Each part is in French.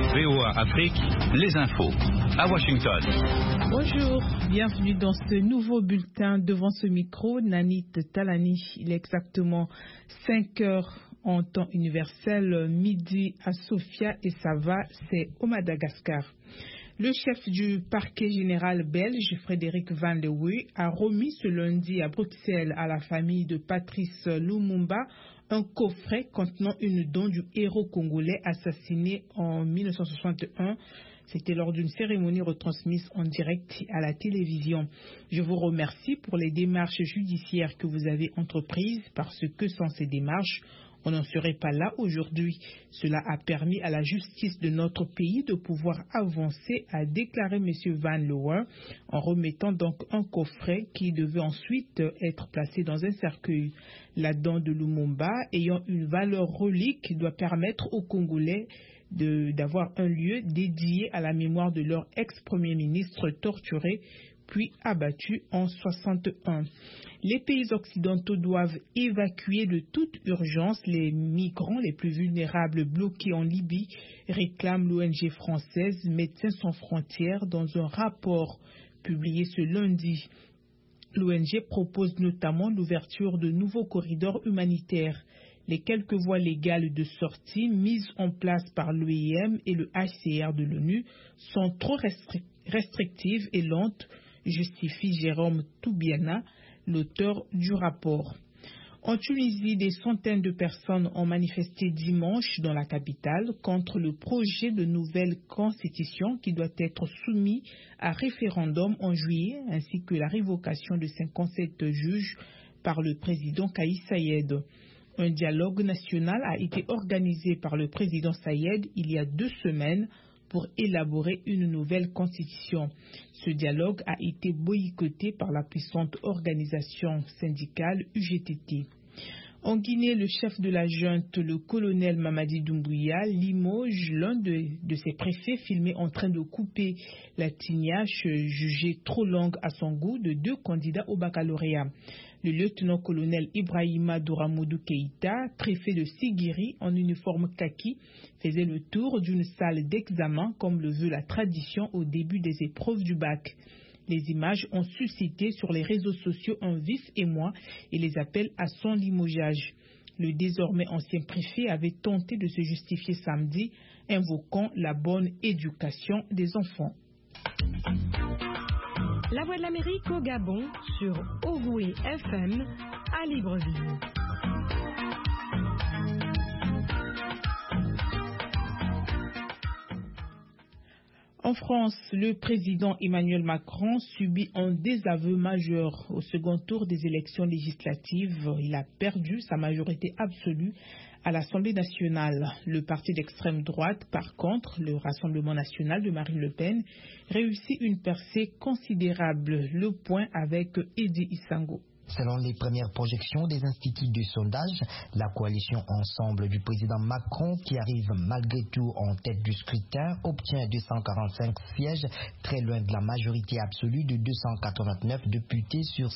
VOA Afrique, les infos. À Washington. Bonjour, bienvenue dans ce nouveau bulletin. Devant ce micro, Nanit Talani. Il est exactement 5 heures en temps universel, midi à Sofia et Sava, c'est au Madagascar. Le chef du parquet général belge, Frédéric Van Leeuwen, a remis ce lundi à Bruxelles à la famille de Patrice Lumumba un coffret contenant une dent du héros congolais assassiné en 1961. C'était lors d'une cérémonie retransmise en direct à la télévision. Je vous remercie pour les démarches judiciaires que vous avez entreprises parce que sans ces démarches, on n'en serait pas là aujourd'hui. Cela a permis à la justice de notre pays de pouvoir avancer, a déclaré M. Van Leeuwen, en remettant donc un coffret qui devait ensuite être placé dans un cercueil. La dent de Lumumba, ayant une valeur relique, doit permettre aux Congolais d'avoir un lieu dédié à la mémoire de leur ex-premier ministre torturé puis abattu en 61. Les pays occidentaux doivent évacuer de toute urgence les migrants les plus vulnérables bloqués en Libye, réclame l'ONG française Médecins sans frontières dans un rapport publié ce lundi. L'ONG propose notamment l'ouverture de nouveaux corridors humanitaires. Les quelques voies légales de sortie mises en place par l'OIM et le HCR de l'ONU sont trop restrictives et lentes, justifie Jérôme Toubiana, l'auteur du rapport. En Tunisie, des centaines de personnes ont manifesté dimanche dans la capitale contre le projet de nouvelle constitution qui doit être soumis à référendum en juillet, ainsi que la révocation de 57 juges par le président Kais Saied. Un dialogue national a été organisé par le président Saied il y a 2 semaines pour élaborer une nouvelle constitution. Ce dialogue a été boycotté par la puissante organisation syndicale UGTT. En Guinée, le chef de la junte, le colonel Mamadi Doumbouya, limoge l'un de ses préfets filmé en train de couper la tignache jugée trop longue à son goût de 2 candidats au baccalauréat. Le lieutenant-colonel Ibrahima Douramoudou Keïta, préfet de Sigiri en uniforme kaki, faisait le tour d'une salle d'examen comme le veut la tradition au début des épreuves du bac. Les images ont suscité sur les réseaux sociaux un vif émoi et les appels à son limogeage. Le désormais ancien préfet avait tenté de se justifier samedi, invoquant la bonne éducation des enfants. La Voix de l'Amérique au Gabon sur Ogooué FM à Libreville. En France, le président Emmanuel Macron subit un désaveu majeur au second tour des élections législatives. Il a perdu sa majorité absolue à l'Assemblée nationale. Le parti d'extrême droite, par contre, le Rassemblement national de Marine Le Pen, réussit une percée considérable. Le point avec Edi Isango. Selon les premières projections des instituts de sondage, la coalition Ensemble du président Macron, qui arrive malgré tout en tête du scrutin, obtient 245 sièges, très loin de la majorité absolue de 289 députés sur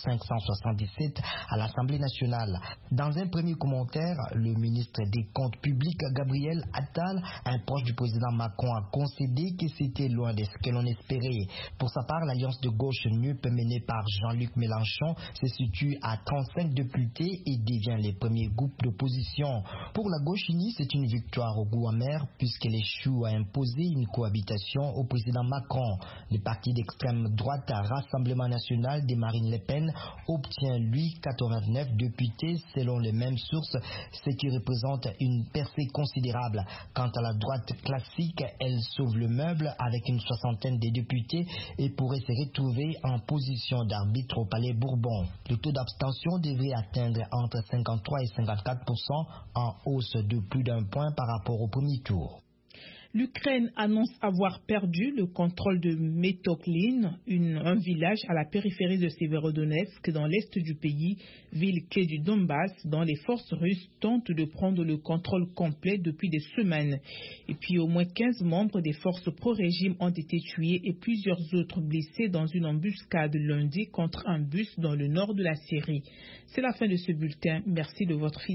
577 à l'Assemblée nationale. Dans un premier commentaire, le ministre des Comptes publics, Gabriel Attal, un proche du président Macron, a concédé que c'était loin de ce que l'on espérait. Pour sa part, l'alliance de gauche NUP menée par Jean-Luc Mélenchon se situe à 35 députés et devient les premiers groupes d'opposition. Pour la gauche unie, c'est une victoire au goût amer puisqu'elle échoue à imposer une cohabitation au président Macron. Le parti d'extrême droite Rassemblement national de Marine Le Pen obtient lui 89 députés selon les mêmes sources, ce qui représente une percée considérable. Quant à la droite classique, elle sauve le meuble avec une 60aine de députés et pourrait se retrouver en position d'arbitre au Palais Bourbon. Le taux d'abstention devrait atteindre entre 53 et 54%, en hausse de plus d'1 point par rapport au premier tour. L'Ukraine annonce avoir perdu le contrôle de Metoklin, un village à la périphérie de Severodonetsk dans l'est du pays, ville clé du Donbass, dont les forces russes tentent de prendre le contrôle complet depuis des semaines. Et puis au moins 15 membres des forces pro-régime ont été tués et plusieurs autres blessés dans une embuscade lundi contre un bus dans le nord de la Syrie. C'est la fin de ce bulletin. Merci de votre fidélité.